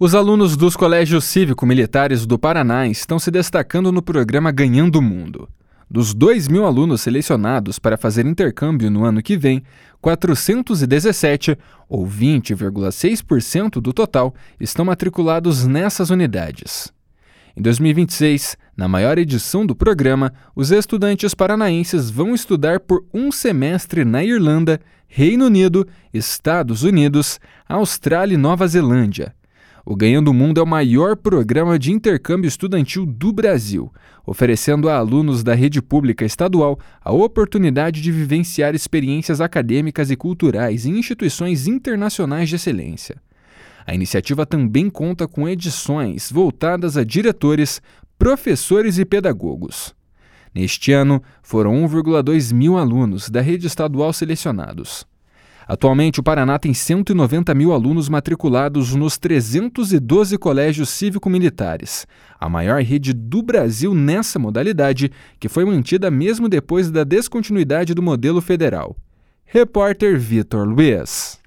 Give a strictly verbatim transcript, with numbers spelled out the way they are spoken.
Os alunos dos colégios cívico-militares do Paraná estão se destacando no programa Ganhando o Mundo. Dos dois mil alunos selecionados para fazer intercâmbio no ano que vem, quatrocentos e dezessete, ou vinte vírgula seis por cento do total, estão matriculados nessas unidades. Em dois mil e vinte e seis, na maior edição do programa, os estudantes paranaenses vão estudar por um semestre na Irlanda, Reino Unido, Estados Unidos, Austrália e Nova Zelândia. O Ganhando o Mundo é o maior programa de intercâmbio estudantil do Brasil, oferecendo a alunos da rede pública estadual a oportunidade de vivenciar experiências acadêmicas e culturais em instituições internacionais de excelência. A iniciativa também conta com edições voltadas a diretores, professores e pedagogos. Neste ano, foram um vírgula dois mil alunos da rede estadual selecionados. Atualmente, o Paraná tem cento e noventa mil alunos matriculados nos trezentos e doze colégios cívico-militares, a maior rede do Brasil nessa modalidade, que foi mantida mesmo depois da descontinuidade do modelo federal. Repórter Vitor Luiz.